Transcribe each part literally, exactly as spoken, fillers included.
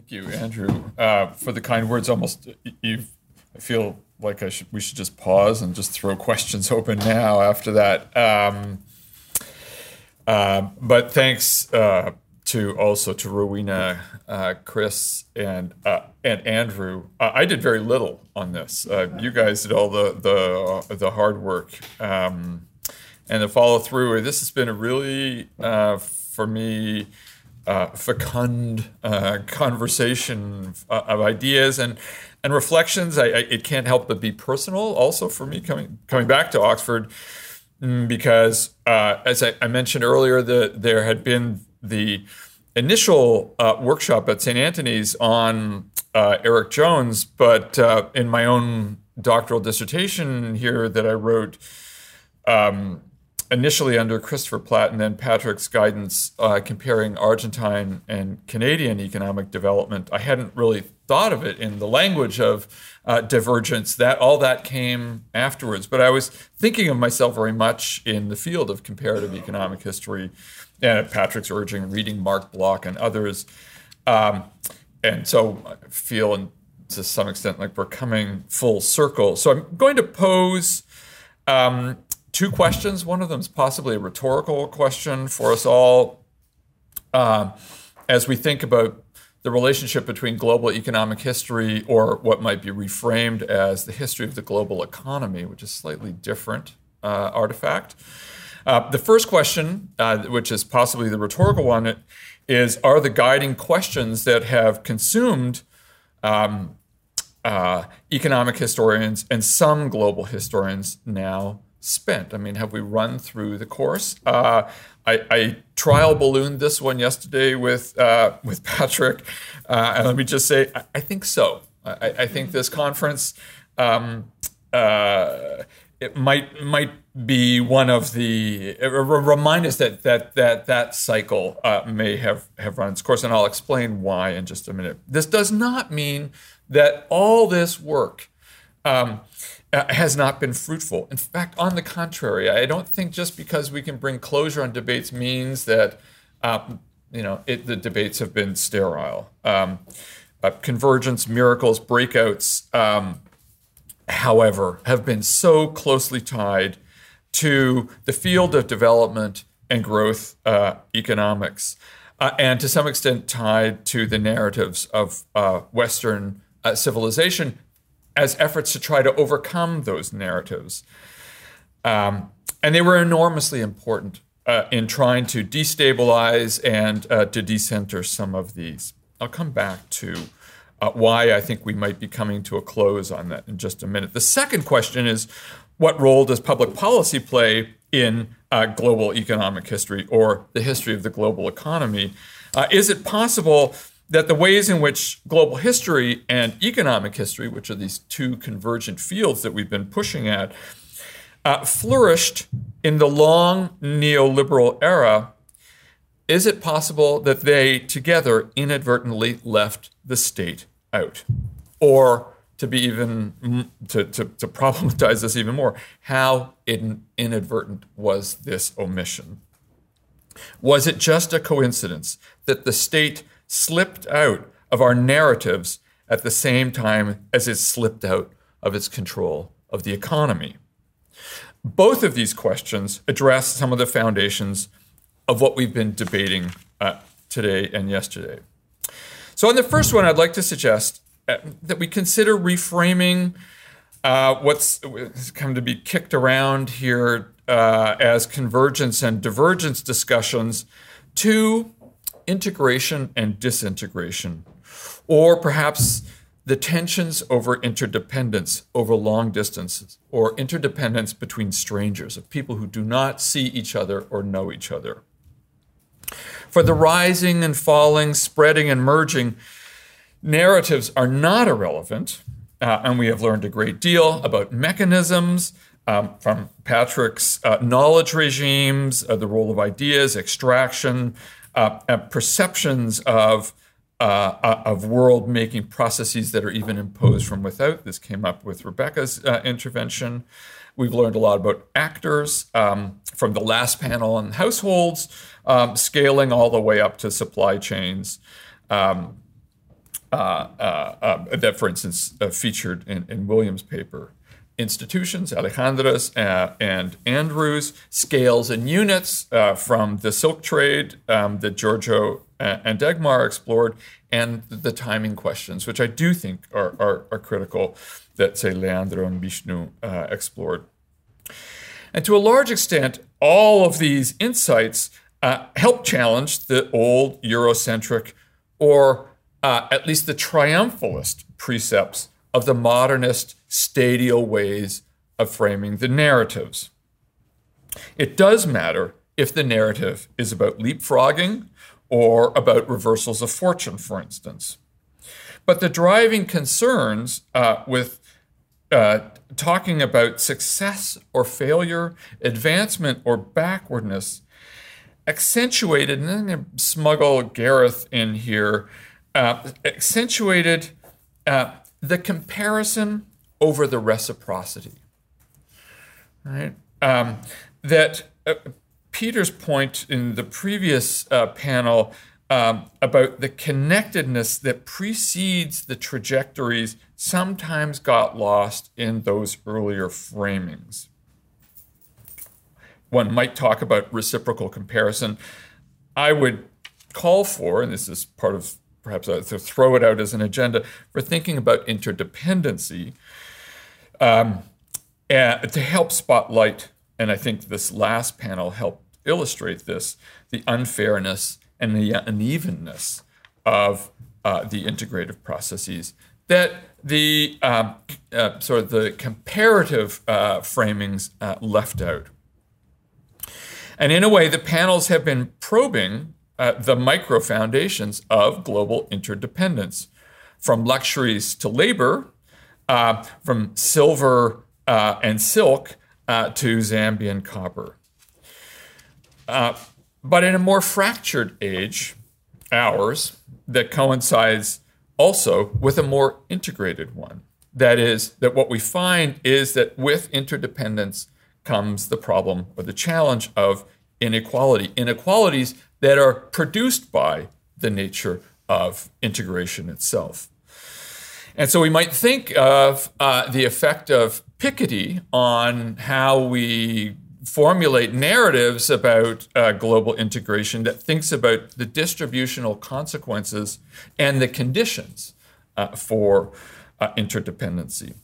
Thank you, Andrew, uh, for the kind words. Almost, you. I feel like I should. We should just pause and just throw questions open now. After that, um, uh, but thanks uh, to also to Rowena, uh, Chris, and uh, and Andrew. Uh, I did very little on this. Uh, you guys did all the the the hard work um, and the follow through. This has been a really uh, for me. Uh, fecund uh, conversation of, of ideas and and reflections. I, I, it can't help but be personal. Also, for me, coming coming back to Oxford, because uh, as I, I mentioned earlier, the, there had been the initial uh, workshop at Saint Antony's on uh, Eric Jones, but uh, in my own doctoral dissertation here that I wrote. Um, Initially under Christopher Platt and then Patrick's guidance, uh, comparing Argentine and Canadian economic development, I hadn't really thought of it in the language of uh, divergence. That all that came afterwards. But I was thinking of myself very much in the field of comparative economic history, and at Patrick's urging, reading Mark Bloch and others. Um, and so I feel, in, to some extent, like we're coming full circle. So I'm going to pose Um, two questions. One of them is possibly a rhetorical question for us all uh, as we think about the relationship between global economic history, or what might be reframed as the history of the global economy, which is a slightly different uh, artifact. Uh, the first question, uh, which is possibly the rhetorical one, is, are the guiding questions that have consumed um, uh, economic historians and some global historians now spent? I mean, have we run through the course? Uh, I, I trial ballooned this one yesterday with uh, with Patrick, uh, and let me just say, I, I think so. I, I think this conference um, uh, it might might be one of the uh, remind us that that that that cycle uh, may have have run its course, and I'll explain why in just a minute. This does not mean that all this work Um, Uh, has not been fruitful. In fact, on the contrary, I don't think just because we can bring closure on debates means that uh, you know it, the debates have been sterile. Um, uh, convergence, miracles, breakouts, um, however, have been so closely tied to the field of development and growth uh, economics, uh, and to some extent tied to the narratives of uh, Western uh, civilization, as efforts to try to overcome those narratives. Um, and they were enormously important uh, in trying to destabilize and uh, to decenter some of these. I'll come back to uh, why I think we might be coming to a close on that in just a minute. The second question is, what role does public policy play in uh, global economic history, or the history of the global economy? Uh, is it possible that the ways in which global history and economic history, which are these two convergent fields that we've been pushing at, uh, flourished in the long neoliberal era, is it possible that they together inadvertently left the state out? Or to be even, to, to, to problematize this even more, how in, inadvertent was this omission? Was it just a coincidence that the state slipped out of our narratives at the same time as it slipped out of its control of the economy? Both of these questions address some of the foundations of what we've been debating uh, today and yesterday. So on the first one, I'd like to suggest uh, that we consider reframing uh, what's come to be kicked around here uh, as convergence and divergence discussions to integration and disintegration, or perhaps the tensions over interdependence over long distances, or interdependence between strangers, of people who do not see each other or know each other. For the rising and falling, spreading and merging, narratives are not irrelevant, uh, and we have learned a great deal about mechanisms um, from Patrick's uh, knowledge regimes, uh, the role of ideas, extraction, Uh, uh, perceptions of uh, uh, of world-making processes that are even imposed from without. This came up with Rebecca's uh, intervention. We've learned a lot about actors um, from the last panel on households, um, scaling all the way up to supply chains. Um, uh, uh, uh, that, for instance, uh, featured in, in Williams' paper. Institutions, Alejandra's uh, and Andrews, scales and units uh, from the silk trade um, that Giorgio and Degmar explored, and the timing questions, which I do think are, are, are critical, that, say, Leandro and Vishnu uh, explored. And to a large extent, all of these insights uh, help challenge the old Eurocentric, or uh, at least the triumphalist precepts of the modernist stadial ways of framing the narratives. It does matter if the narrative is about leapfrogging or about reversals of fortune, for instance. But the driving concerns uh, with uh, talking about success or failure, advancement or backwardness, accentuated, and I'm going to smuggle Gareth in here, uh, accentuated uh, the comparison over the reciprocity. Right? Um, that uh, Peter's point in the previous uh, panel um, about the connectedness that precedes the trajectories sometimes got lost in those earlier framings. One might talk about reciprocal comparison. I would call for, and this is part of perhaps uh, to throw it out as an agenda, for thinking about interdependency um, and to help spotlight, and I think this last panel helped illustrate this, the unfairness and the unevenness of uh, the integrative processes, that the uh, uh, sort of the comparative uh, framings uh, left out. And in a way, the panels have been probing uh, the micro foundations of global interdependence, from luxuries to labor, uh, from silver uh, and silk uh, to Zambian copper. Uh, but in a more fractured age, ours, that coincides also with a more integrated one. That is, that what we find is that with interdependence comes the problem or the challenge of inequality, inequalities that are produced by the nature of integration itself. And so we might think of uh, the effect of Piketty on how we formulate narratives about uh, global integration that thinks about the distributional consequences and the conditions uh, for uh, interdependency.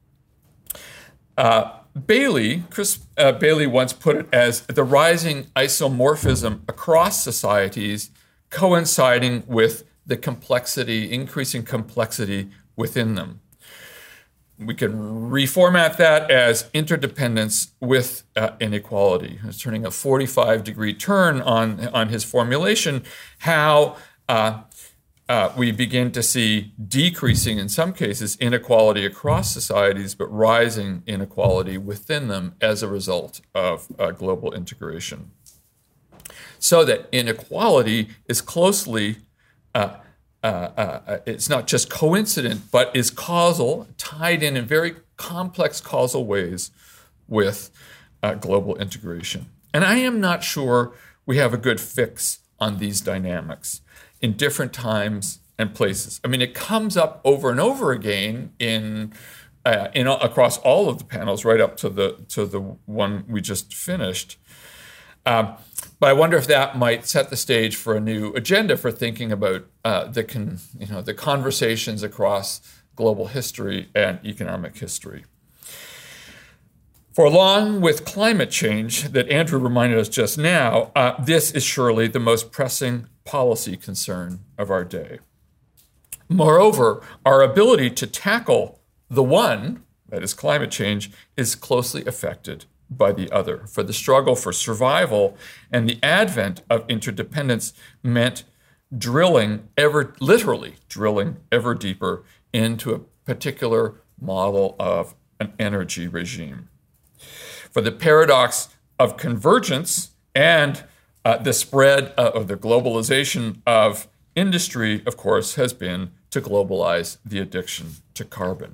Uh, Bailey, Chris uh, Bailey once put it as the rising isomorphism across societies coinciding with the complexity, increasing complexity within them. We can reformat that as interdependence with uh, inequality. It's turning a forty-five degree turn on, on his formulation, how uh, uh, we begin to see decreasing, in some cases, inequality across societies, but rising inequality within them as a result of uh, global integration. So that inequality is closely uh, Uh, uh, it's not just coincident, but is causal, tied in in very complex causal ways with uh, global integration. And I am not sure we have a good fix on these dynamics in different times and places. I mean, it comes up over and over again in, uh, in across all of the panels, right up to the to the one we just finished. Um, But I wonder if that might set the stage for a new agenda for thinking about uh, the con, you know, the conversations across global history and economic history. For along with climate change that Andrew reminded us just now, uh, this is surely the most pressing policy concern of our day. Moreover, our ability to tackle the one, that is climate change, is closely affected by the other. For the struggle for survival and the advent of interdependence meant drilling ever, literally drilling ever deeper into a particular model of an energy regime. For the paradox of convergence and uh, the spread uh, of the globalization of industry, of course, has been to globalize the addiction to carbon.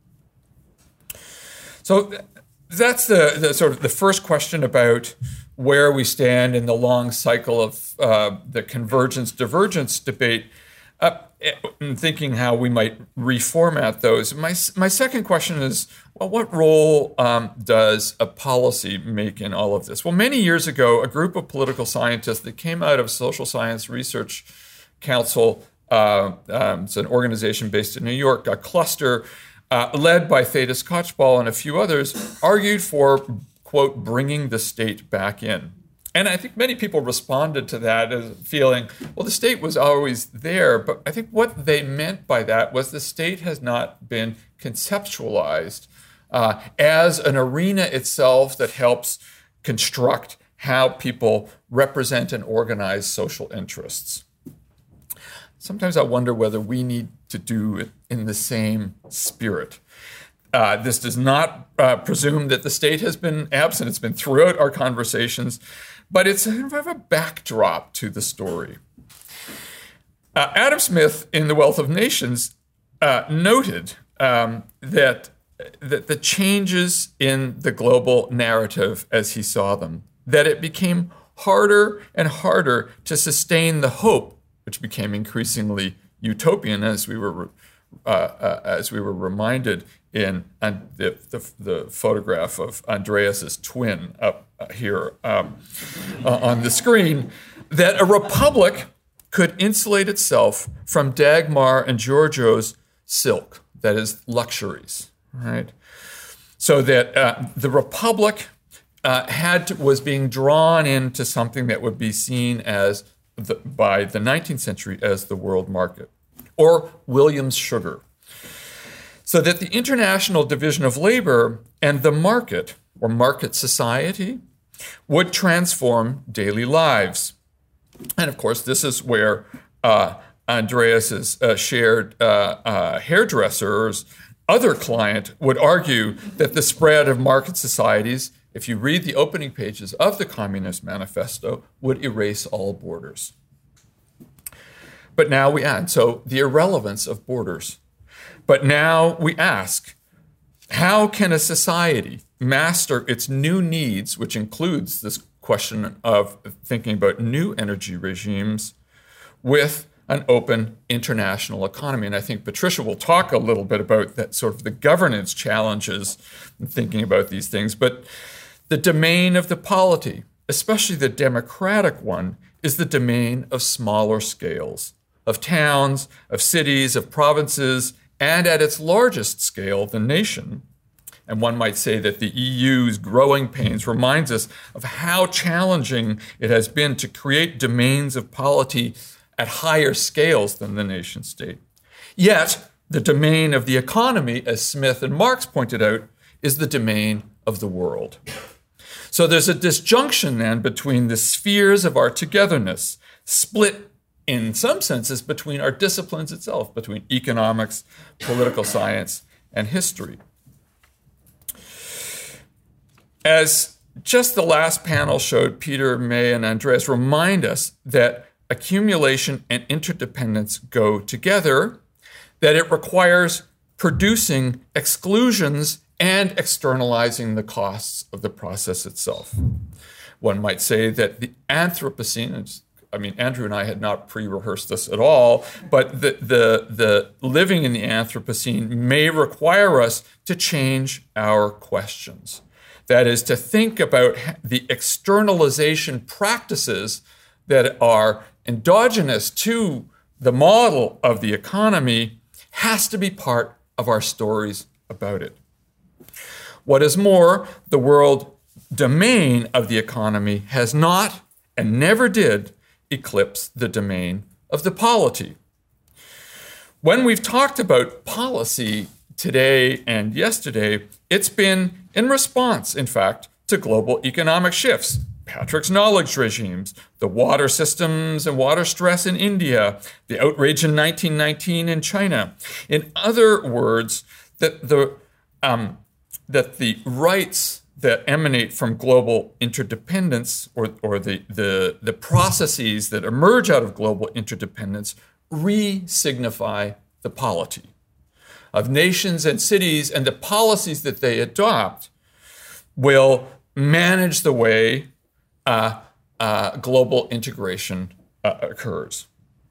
So that's the, the sort of the first question about where we stand in the long cycle of uh, the convergence-divergence debate. Uh, in thinking how we might reformat those. My my second question is, well, what role um, does a policy make in all of this? Well, many years ago, a group of political scientists that came out of Social Science Research Council, uh, um, it's an organization based in New York, a cluster uh, led by Theda Skocpol and a few others, argued for, quote, bringing the state back in. And I think many people responded to that as feeling, well, the state was always there. But I think what they meant by that was the state has not been conceptualized uh, as an arena itself that helps construct how people represent and organize social interests. Sometimes I wonder whether we need to do it in the same spirit. Uh, this does not uh, presume that the state has been absent. It's been throughout our conversations, but it's kind of a backdrop to the story. Uh, Adam Smith, in The Wealth of Nations, uh, noted um, that, that the changes in the global narrative as he saw them, that it became harder and harder to sustain the hope, which became increasingly utopian as we were uh, uh, as we were reminded in uh, the, the, the photograph of Andreas's twin up here um, uh, on the screen, that a republic could insulate itself from Dagmar and Giorgio's silk, that is, luxuries, right? So that uh, the republic uh, had to, was being drawn into something that would be seen as the, by the nineteenth century as the world market, or Williams sugar. So that the international division of labor and the market, or market society, would transform daily lives. And of course, this is where uh, Andreas's uh, shared uh, uh, hairdresser's other client would argue that the spread of market societies, if you read the opening pages of the Communist Manifesto, would erase all borders. But now we add, so the irrelevance of borders. But now we ask, how can a society master its new needs, which includes this question of thinking about new energy regimes, with an open international economy? And I think Patricia will talk a little bit about that, sort of the governance challenges in thinking about these things. But the domain of the polity, especially the democratic one, is the domain of smaller scales, of towns, of cities, of provinces, and at its largest scale, the nation. And one might say that the E U's growing pains reminds us of how challenging it has been to create domains of polity at higher scales than the nation state. Yet, the domain of the economy, as Smith and Marx pointed out, is the domain of the world. So there's a disjunction then between the spheres of our togetherness, split in some senses between our disciplines itself, between economics, political science, and history. As just the last panel showed, Peter, May, and Andreas remind us that accumulation and interdependence go together, that it requires producing exclusions and externalizing the costs of the process itself. One might say that the Anthropocene, I mean, Andrew and I had not pre-rehearsed this at all, but the, the, the living in the Anthropocene may require us to change our questions. That is, to think about the externalization practices that are endogenous to the model of the economy has to be part of our stories about it. What is more, the world domain of the economy has not and never did eclipse the domain of the polity. When we've talked about policy today and yesterday, it's been in response, in fact, to global economic shifts, Patrick's knowledge regimes, the water systems and water stress in India, the outrage in nineteen nineteen in China. In other words, that the, um, that the rights that emanate from global interdependence, or, or the, the, the processes that emerge out of global interdependence, re-signify the polity of nations and cities, and the policies that they adopt will manage the way uh, uh, global integration uh, occurs.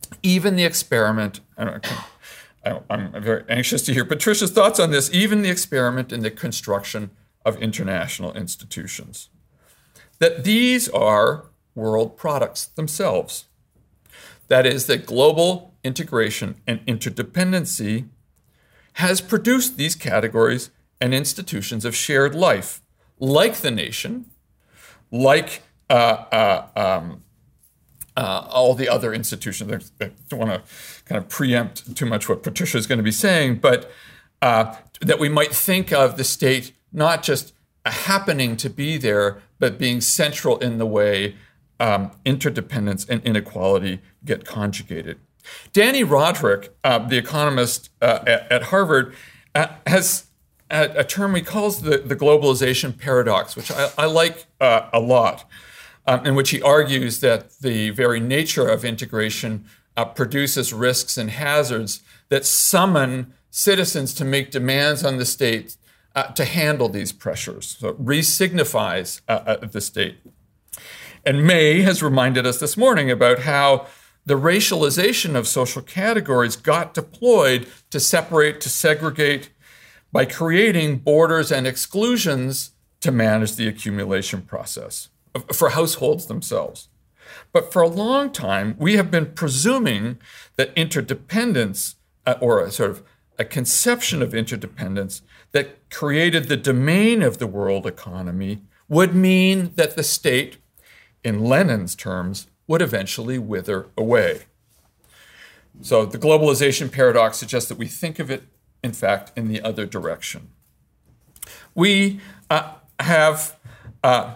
Even the experiment, I'm very anxious to hear Patricia's thoughts on this, even the experiment in the construction of international institutions, that these are world products themselves. That is, that global integration and interdependency has produced these categories and institutions of shared life, like the nation, like uh, uh, um, uh, all the other institutions. I don't want to kind of preempt too much what Patricia is going to be saying, but uh, that we might think of the state not just a happening to be there, but being central in the way um, interdependence and inequality get conjugated. Danny Roderick, uh, the economist uh, at, at Harvard, uh, has a, a term he calls the, the globalization paradox, which I, I like uh, a lot, um, in which he argues that the very nature of integration uh, produces risks and hazards that summon citizens to make demands on the state uh, to handle these pressures. So it resignifies uh, uh, the state. And May has reminded us this morning about how the racialization of social categories got deployed to separate, to segregate, by creating borders and exclusions to manage the accumulation process for households themselves. But for a long time, we have been presuming that interdependence, uh, or a sort of a conception of interdependence that created the domain of the world economy, would mean that the state, in Lenin's terms, would eventually wither away. So the globalization paradox suggests that we think of it, in fact, in the other direction. We uh, have uh,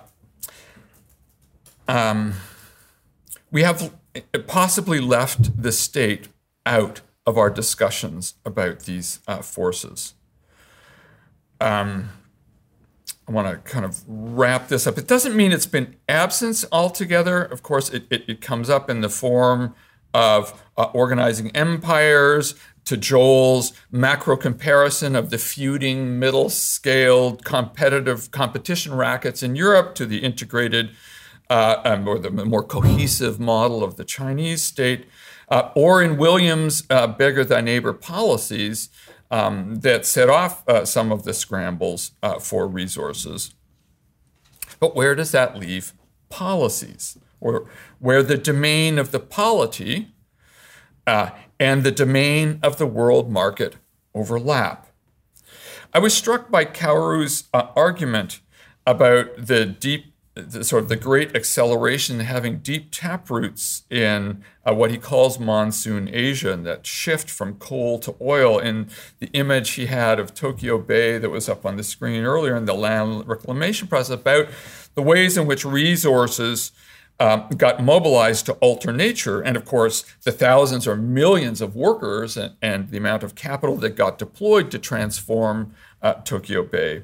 um, we have possibly left the state out of our discussions about these uh, forces. Um, I want to kind of wrap this up. It doesn't mean it's been absent altogether. Of course, it, it, it comes up in the form of uh, organizing empires, to Joel's macro comparison of the feuding, middle-scaled, competitive competition rackets in Europe to the integrated uh, um, or the more cohesive model of the Chinese state, uh, or in Williams' uh, beggar thy neighbor policies, Um, that set off uh, some of the scrambles uh, for resources. But where does that leave policies, or where the domain of the polity uh, and the domain of the world market overlap? I was struck by Kauru's uh, argument about the deep, the, sort of the great acceleration having deep taproots in uh, what he calls monsoon Asia, and that shift from coal to oil. In the image he had of Tokyo Bay that was up on the screen earlier in the land reclamation process, about the ways in which resources um, got mobilized to alter nature, and of course the thousands or millions of workers and, and the amount of capital that got deployed to transform uh, Tokyo Bay.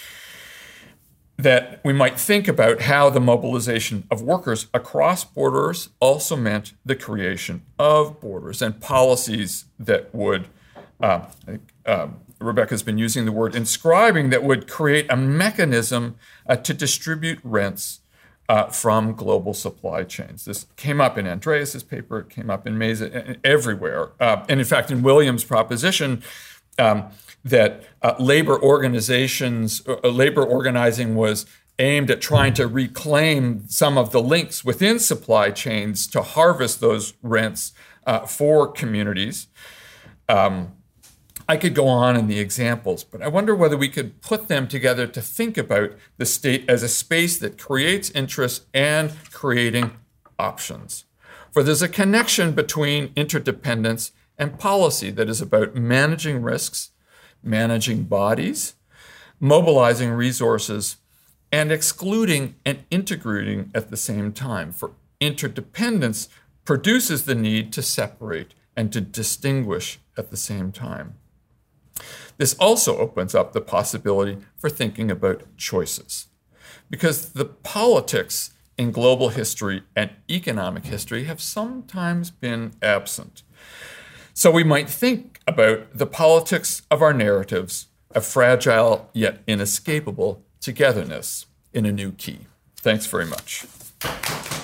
That we might think about how the mobilization of workers across borders also meant the creation of borders and policies that would, uh, uh, Rebecca's been using the word inscribing, that would create a mechanism uh, to distribute rents uh, from global supply chains. This came up in Andreas's paper, it came up in May's, everywhere. Uh, and in fact, in Williams' proposition, um, that uh, labor organizations, uh, labor organizing was aimed at trying to reclaim some of the links within supply chains to harvest those rents uh, for communities. Um, I could go on in the examples, but I wonder whether we could put them together to think about the state as a space that creates interest and creating options. For there's a connection between interdependence and policy that is about managing risks, managing bodies, mobilizing resources, and excluding and integrating at the same time. For interdependence produces the need to separate and to distinguish at the same time. This also opens up the possibility for thinking about choices, because the politics in global history and economic history have sometimes been absent. So we might think about the politics of our narratives, a fragile yet inescapable togetherness in a new key. Thanks very much.